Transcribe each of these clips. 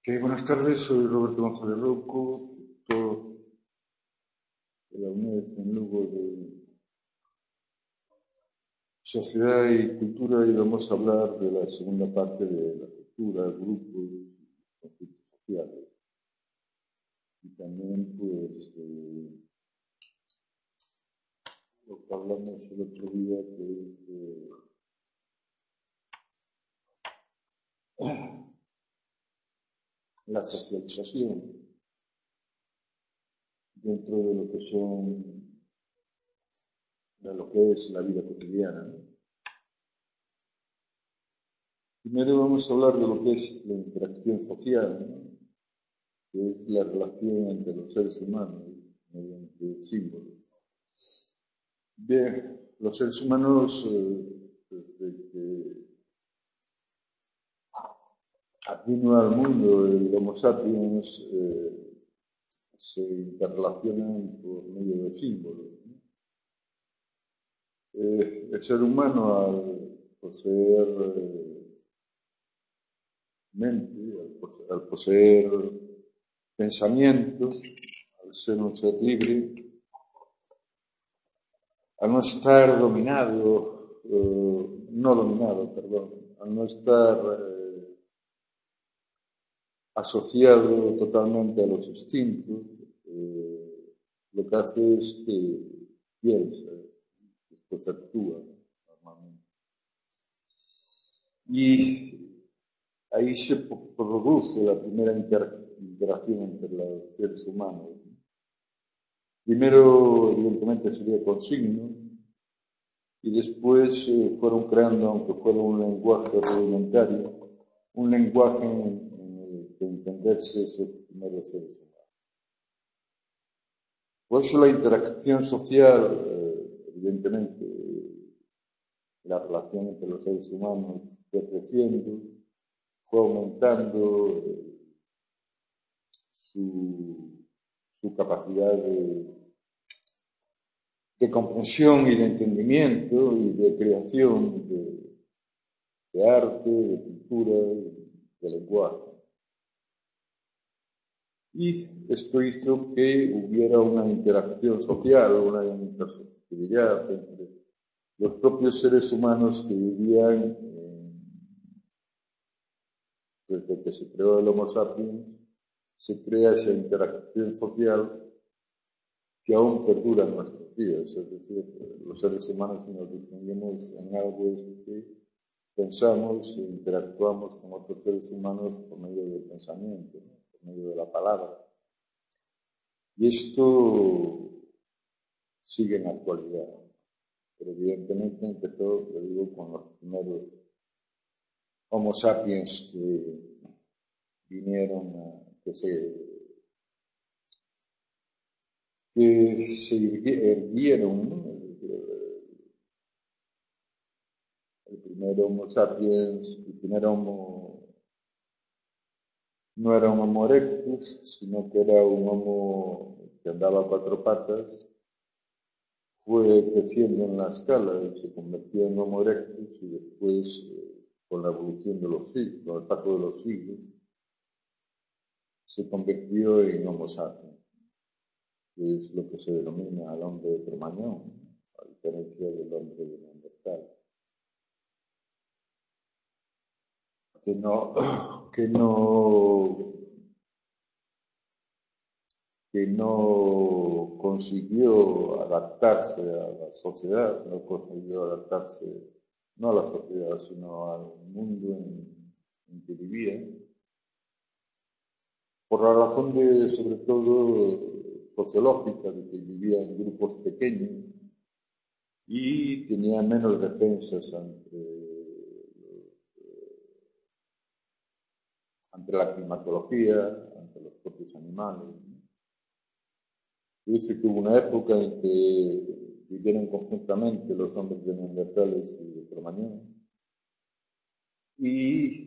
Buenas tardes, soy Roberto González Rouco, tutor de la UNED en Lugo de Sociedad y Cultura, y vamos a hablar de la segunda parte de la cultura, grupos y conflictos sociales. Y también, pues, lo que hablamos el otro día, que es la socialización dentro de lo que es la vida cotidiana, ¿no? Primero vamos a hablar de lo que es la interacción social, ¿no? Que es la relación entre los seres humanos mediante símbolos. Bien, los seres humanos, desde que vino al mundo el Homo sapiens, se interrelacionan por medio de símbolos, ¿no? El ser humano, al poseer mente, al poseer pensamientos, al ser un ser libre, al no estar dominado, al no estar asociado totalmente a los instintos, lo que hace es que piensa, después actúa normalmente. Y ahí se produce la primera interacción entre los seres humanos. Primero, evidentemente, sería con signos, y después fueron creando, aunque fuera un lenguaje rudimentario, un lenguaje en el que entenderse esos primeros seres humanos. Por eso la interacción social, evidentemente, la relación entre los seres humanos fue creciendo, fue aumentando su capacidad de comprensión y de entendimiento y de creación de arte, de cultura, de lenguaje. Y esto hizo que hubiera una interacción social, una intersubjetividad entre los propios seres humanos que vivían desde que se creó el Homo sapiens, se crea esa interacción social que aún perdura en nuestros días. Es decir, los seres humanos nos distinguimos en algo que pensamos e interactuamos con otros seres humanos por medio del pensamiento, ¿no? Por medio de la palabra. Y esto sigue en la actualidad. Pero evidentemente empezó, lo digo, con los primeros Homo sapiens que vinieron, que se erguieron, ¿no? El primer Homo sapiens, el primer Homo no era un Homo erectus, sino que era un Homo que andaba a cuatro patas, fue creciendo en la escala y se convirtió en Homo erectus, y después, con la evolución de los siglos, con el paso de los siglos, se convirtió en Homo sapiens, que es lo que se denomina al hombre de Cromañón, a diferencia del hombre de Neandertal. Que no consiguió adaptarse a la sociedad, no consiguió adaptarse no a la sociedad, sino al mundo en que vivía, por la razón sobre todo, sociológica, de que vivía en grupos pequeños y tenía menos defensas ante la climatología, ante los propios animales. Dice que hubo una época en que vivieron conjuntamente los hombres de Neandertales y de Cromañón, y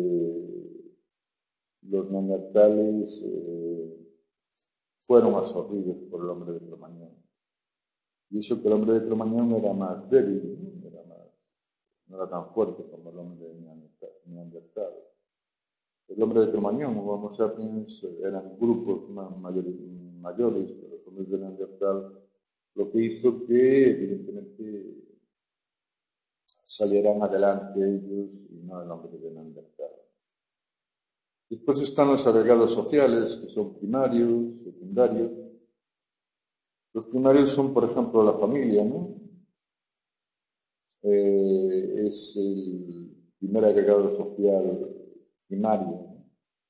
los neandertales fueron absorbidos por el hombre de Cromañón. Y eso que el hombre de Cromañón era más débil, no era tan fuerte como el hombre de Neandertal. el hombre de Cromañón, o Homo sapiens, eran grupos mayores que los hombres de Neandertal, lo que hizo que, evidentemente, salieran adelante ellos y no el hombre de Neandertal. Después están los agregados sociales, que son primarios, secundarios. Los primarios son, por ejemplo, la familia, ¿no? Es el primer agregado social primario, ¿no?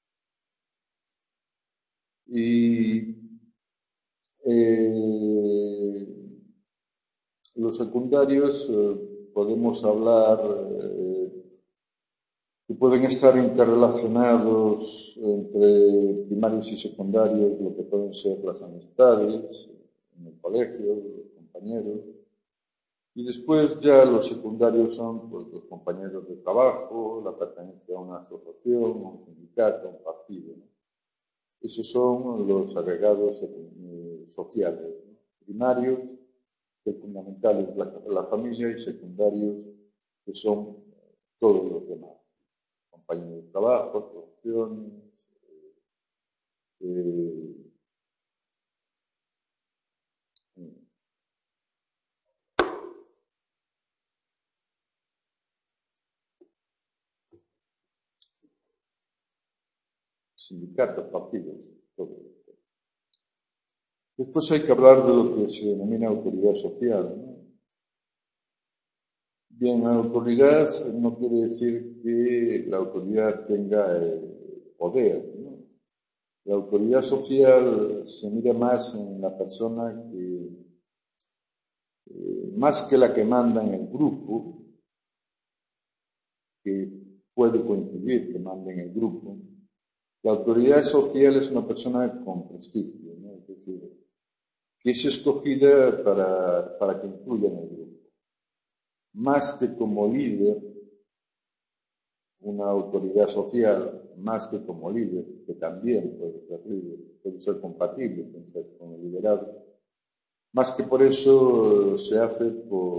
Y los secundarios podemos hablar que pueden estar interrelacionados entre primarios y secundarios, lo que pueden ser las amistades en el colegio, los compañeros. Y después ya los secundarios son pues, los compañeros de trabajo, la pertenencia a una asociación, a un sindicato, a un partido, ¿no? Esos son los agregados sociales, ¿no? Primarios, que fundamental es la familia, y secundarios, que son todos los demás. Compañeros de trabajo, asociaciones, sindicatos, partidos, todo esto. Después hay que hablar de lo que se denomina autoridad social, ¿no? Bien, la autoridad no quiere decir que la autoridad tenga poder, ¿no? La autoridad social se mira más en la persona que, más que la que manda en el grupo, que puede coincidir que mande en el grupo. La autoridad social es una persona con prestigio, ¿no? Es decir, que es escogida para que influya en el grupo. Más que como líder, una autoridad social, más que como líder, que también puede ser líder, puede ser compatible con el liderazgo, más que por eso se hace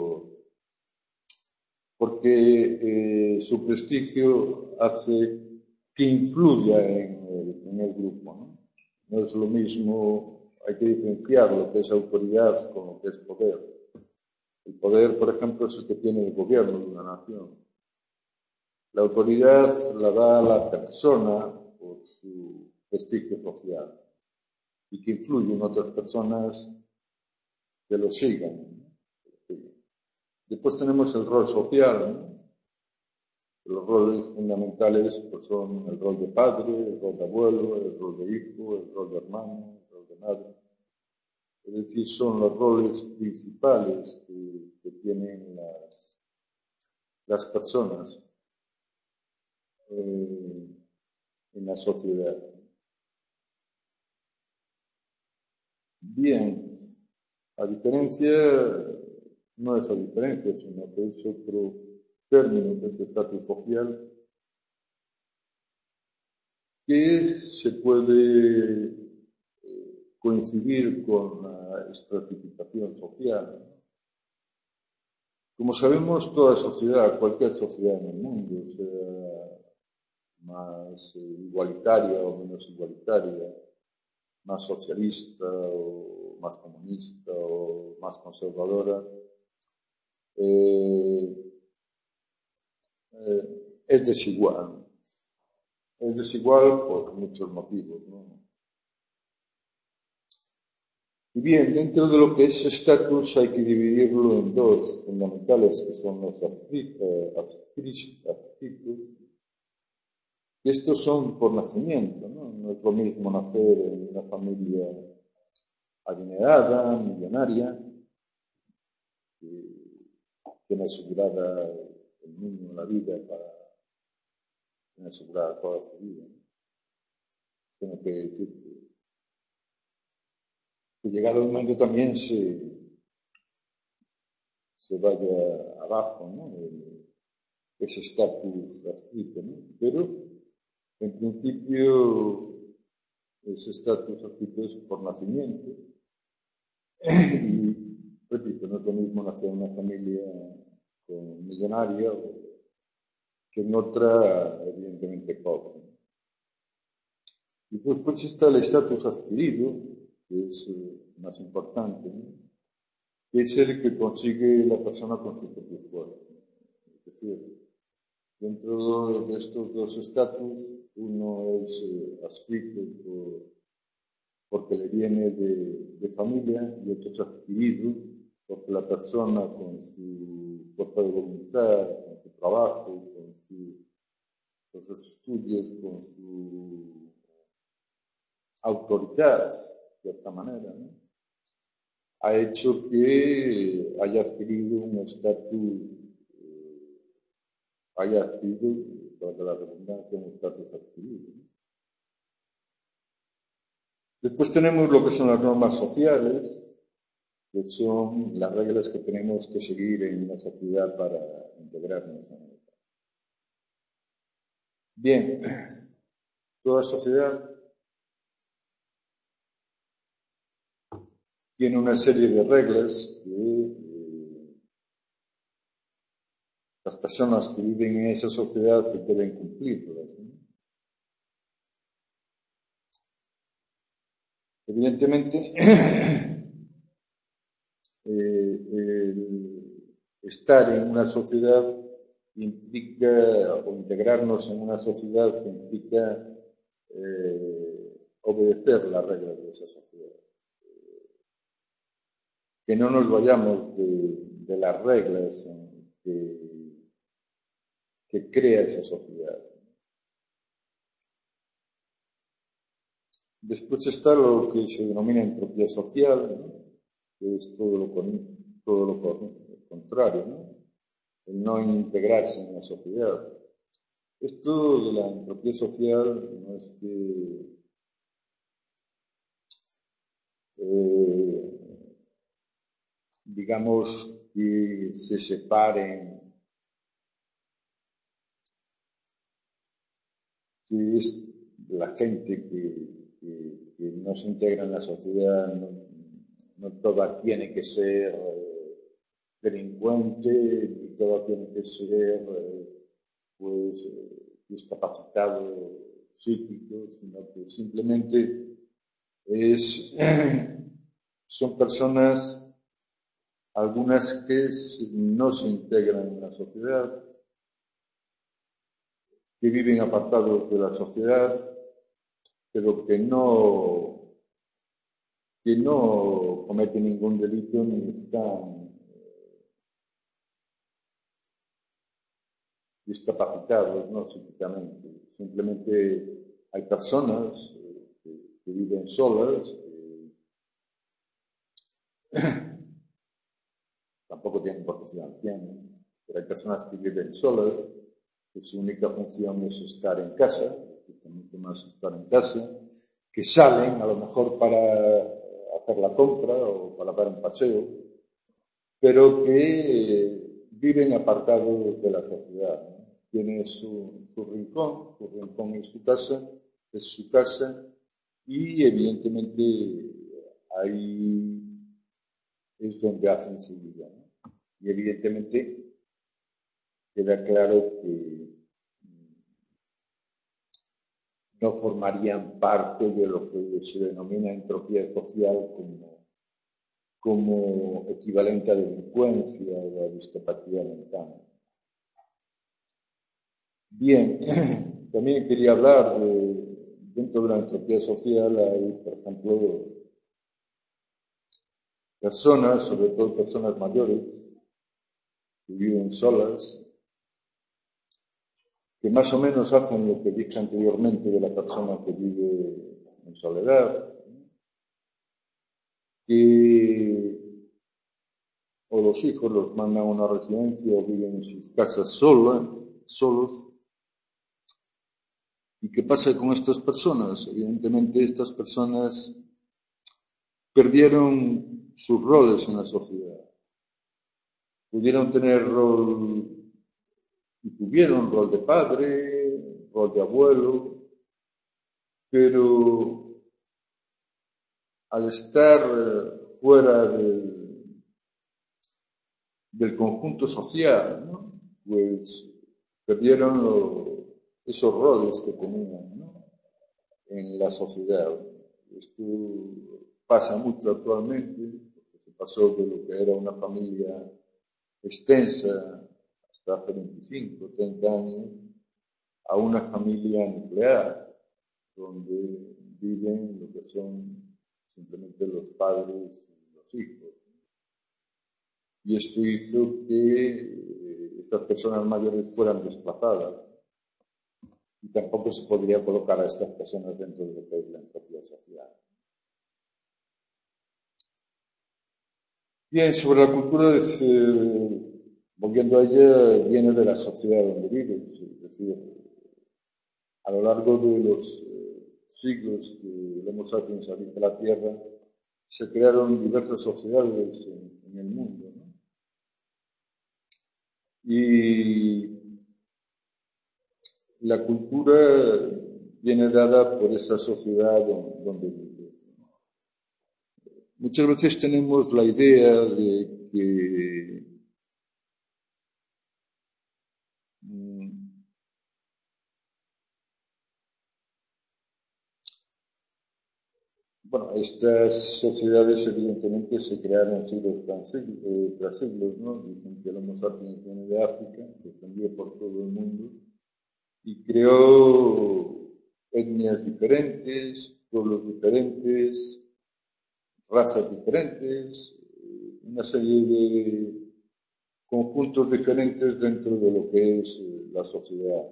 porque su prestigio hace que influya en el grupo, ¿no? No es lo mismo, hay que diferenciar lo que es autoridad con lo que es poder. El poder, por ejemplo, es el que tiene el gobierno de una nación. La autoridad la da a la persona por su prestigio social y que influye en otras personas que lo sigan, ¿no? Después tenemos el rol social, ¿no? Los roles fundamentales pues, son el rol de padre, el rol de abuelo, el rol de hijo, el rol de hermano, el rol de madre. Es decir, son los roles principales que tienen las personas en la sociedad. Bien, a diferencia, no es a diferencia, sino que es otro término que es estatus social, que se puede coincidir con la estratificación social. Como sabemos, toda sociedad, cualquier sociedad en el mundo, sea más igualitaria o menos igualitaria, más socialista o más comunista o más conservadora, es desigual. Es desigual por muchos motivos, ¿no? Y bien, dentro de lo que es estatus hay que dividirlo en dos fundamentales, que son los adscritos. Estos son por nacimiento, ¿no? No es lo mismo nacer en una familia adinerada, millonaria, que tiene asegurada el niño en la vida tiene asegurada toda su vida, ¿no? Tengo que decir que llegado el momento también se vaya abajo, ¿no? Ese estatus adscrito, ¿no? Pero, en principio, ese estatus adscrito es por nacimiento. Y, repito, no es lo mismo nacer en una familia millonaria que en otra, evidentemente, pobre. Y después está el estatus adquirido, que es más importante, ¿no? Que es el que consigue la persona con su propio esfuerzo. Es decir, dentro de estos dos estatus, uno es adscrito porque le viene de familia y otro es adquirido porque la persona con su fuerza de voluntad, con su trabajo, con sus estudios, con su autoridad, de cierta manera, ¿no? Ha hecho que haya adquirido un estatus, haya adquirido, para la redundancia, un estatus adquirido, ¿no? Después tenemos lo que son las normas sociales, que son las reglas que tenemos que seguir en una sociedad para integrarnos en ella. Bien, toda sociedad tiene una serie de reglas que las personas que viven en esa sociedad deben cumplirlas, ¿no? Evidentemente, estar en una sociedad implica, o integrarnos en una sociedad implica obedecer las reglas de esa sociedad. Que no nos vayamos de las reglas que crea esa sociedad. Después está lo que se denomina entropía social, ¿no? Que es todo lo contrario, ¿no? El no integrarse en la sociedad. Esto de la entropía social no es que digamos que se separen, que es la gente que no se integra en la sociedad, no toda tiene que ser delincuente, ni toda tiene que ser discapacitado psíquico, sino que simplemente son personas, algunas que no se integran en la sociedad, que viven apartados de la sociedad, pero que no cometen ningún delito ni están discapacitados, no psíquicamente. Simplemente hay personas que viven solas, tampoco tienen por qué ser ancianos, pero hay personas que viven solas, que su única función es estar en casa, que mucho más estar en casa, que salen a lo mejor para hacer la compra o para dar un paseo, pero que viven apartados de la sociedad, ¿no? Tiene su rincón es su casa, y evidentemente ahí es donde hacen su vida, ¿no? Y evidentemente queda claro que no formarían parte de lo que se denomina entropía social como equivalente a delincuencia o a discapacidad mental. Bien, también quería hablar dentro de la entropía social hay, por ejemplo, personas, sobre todo personas mayores, que viven solas, que más o menos hacen lo que dije anteriormente de la persona que vive en soledad, que o los hijos los mandan a una residencia o viven en sus casas solos. ¿Y qué pasa con estas personas? Evidentemente estas personas perdieron sus roles en la sociedad. Pudieron tener rol y tuvieron rol de padre, rol de abuelo, pero al estar fuera del conjunto social, ¿no? Pues perdieron esos roles que tenían, ¿no? en la sociedad. Esto pasa mucho actualmente, porque se pasó de lo que era una familia extensa hasta hace 25, 30 años, a una familia nuclear, donde viven lo que son simplemente los padres y los hijos. Y esto hizo que estas personas mayores fueran desplazadas. Y tampoco se podría colocar a estas personas dentro de lo que es la entropía social. Bien, sobre la cultura, volviendo a ella, viene de la sociedad donde vives. Es decir, a lo largo de los siglos que el Homo sapiens habita la Tierra, se crearon diversas sociedades en el mundo, ¿no? Y la cultura viene dada por esa sociedad donde vives. Muchas veces tenemos la idea de que bueno, estas sociedades evidentemente se crearon siglos tras siglos, ¿no? Dicen que el Homo sapiens viene de África, se extendió por todo el mundo y creó etnias diferentes, pueblos diferentes, razas diferentes, una serie de conjuntos diferentes dentro de lo que es la sociedad.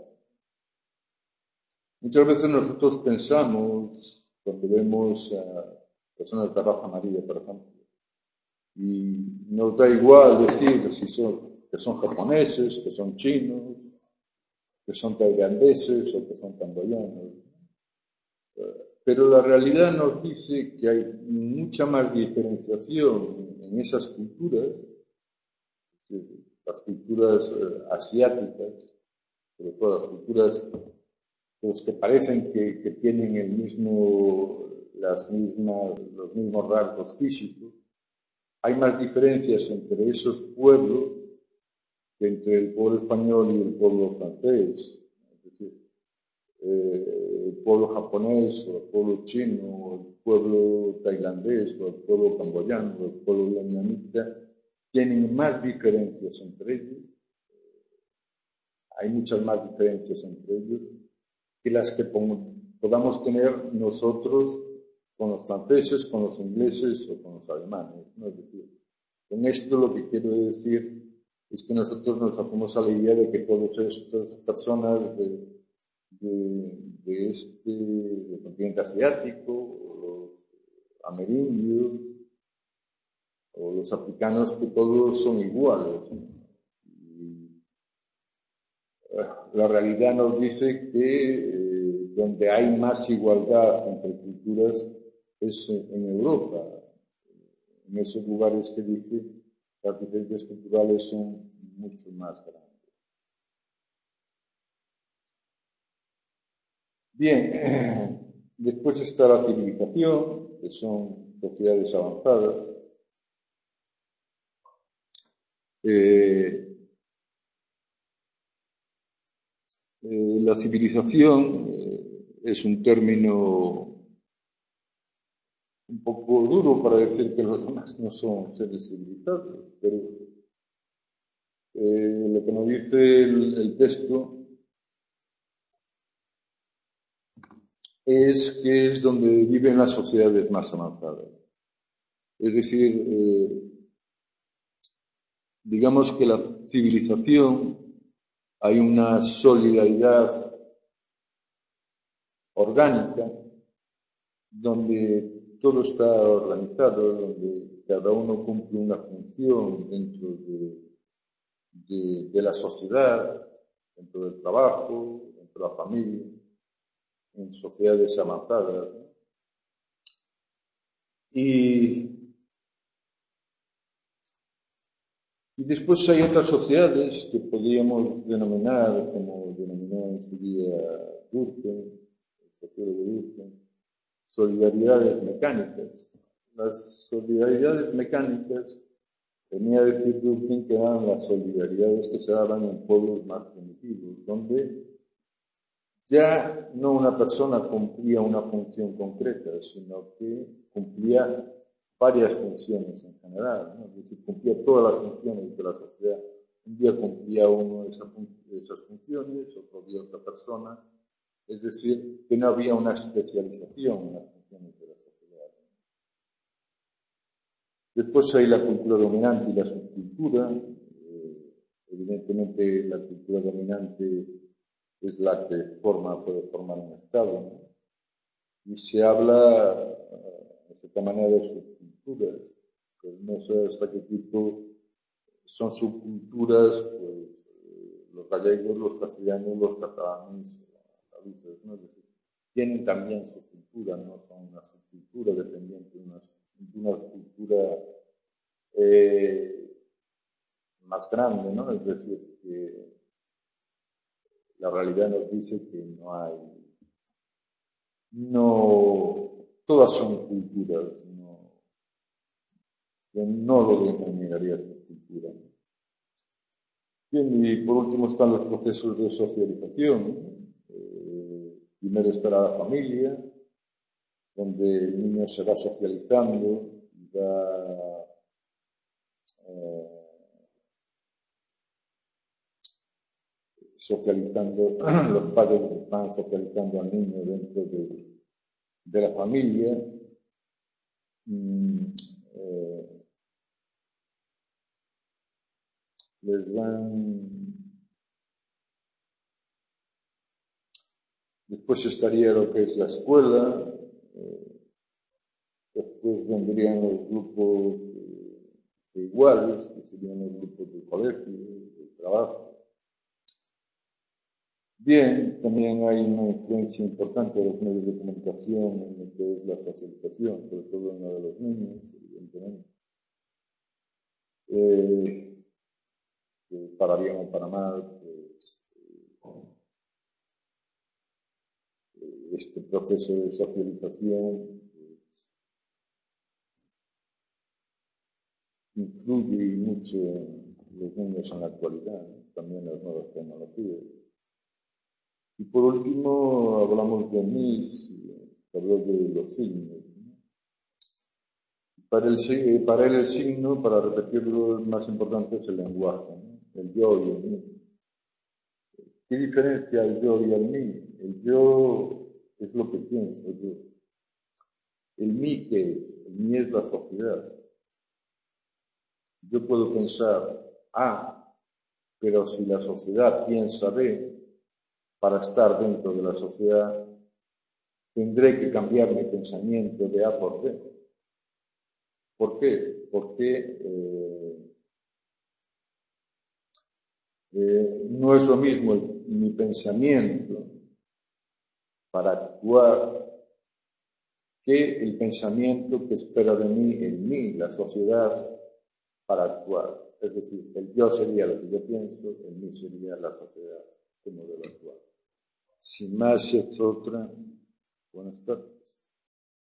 Muchas veces nosotros pensamos, cuando vemos a personas de raza amarilla, por ejemplo, y nos da igual decir que son japoneses, que son chinos, que son tailandeses o que son camboyanos. Pero la realidad nos dice que hay mucha más diferenciación en esas culturas, las culturas asiáticas, sobre todo las culturas los que parecen que tienen los mismos rasgos físicos. Hay más diferencias entre esos pueblos que entre el pueblo español y el pueblo francés. Es decir, el pueblo japonés o el pueblo chino o el pueblo tailandés o el pueblo camboyano o el pueblo vietnamita tienen más diferencias entre ellos. Hay muchas más diferencias entre ellos que las que podamos tener nosotros con los franceses, con los ingleses o con los alemanes, ¿no? Es decir, con esto lo que quiero decir es que nosotros nos hacemos a la idea de que todas estas personas del continente asiático, o los amerindios, o los africanos, que todos son iguales, ¿no? La realidad nos dice que donde hay más igualdad entre culturas es en Europa. En esos lugares que dice, las diferencias culturales son mucho más grandes. Bien, después está la civilización, que son sociedades avanzadas. La civilización es un término un poco duro para decir que los demás no son seres civilizados, pero lo que nos dice el texto es que es donde viven las sociedades más avanzadas. Es decir, digamos que la civilización, hay una solidaridad orgánica donde todo está organizado, donde cada uno cumple una función dentro de la sociedad, dentro del trabajo, dentro de la familia, en sociedades avanzadas. Y después hay otras sociedades que podríamos denominar, como denominó en su día Durkheim, el sociólogo Durkheim, solidaridades mecánicas. Las solidaridades mecánicas, venía a decir Durkheim, que eran las solidaridades que se daban en pueblos más primitivos, donde ya no una persona cumplía una función concreta, sino que cumplía varias funciones en general, ¿no? Es decir, cumplía todas las funciones de la sociedad. Un día cumplía uno esas funciones, otro día otra persona. Es decir, que no había una especialización en las funciones de la sociedad. Después hay la cultura dominante y la subcultura. Evidentemente, la cultura dominante es la que puede formar un Estado, ¿no? Y se habla, de cierta manera, de subculturas, pero no sé hasta qué tipo son subculturas, pues, los gallegos, los castellanos, los catalanes, ¿no? Es decir, tienen también su cultura, no son una subcultura dependiente de una cultura más grande, ¿no? Es decir, que la realidad nos dice que todas son culturas, yo no lo denominaría subcultura. Bien, y por último están los procesos de socialización. Primero estará la familia, donde el niño se va socializando y va socializando, los padres van socializando al niño dentro de la familia. Después estaría lo que es la escuela, después vendrían los grupos de iguales, que serían los grupos de colegio, de trabajo. Bien, también hay una influencia importante de los medios de comunicación en lo que es la socialización, sobre todo en la de los niños, evidentemente. Para bien o para mal, pues, este proceso de socialización pues, influye mucho en los niños en la actualidad, ¿no? También las nuevas tecnologías. Y por último, hablamos de MIS, habló de los signos, ¿no? Para él el signo, para repetirlo, más importante es el lenguaje, ¿no? El yo y el mí. ¿Qué diferencia el yo y el mí? El yo es lo que pienso yo. ¿El mí qué es? El mí es la sociedad. Yo puedo pensar A, pero si la sociedad piensa B, para estar dentro de la sociedad, tendré que cambiar mi pensamiento de A por B. ¿Por qué? Porque no es lo mismo mi pensamiento para actuar que el pensamiento que espera de mí en mí, la sociedad, para actuar. Es decir, el yo sería lo que yo pienso, el mí sería la sociedad que modelo actuar. Sin más, es otra. Buenas tardes.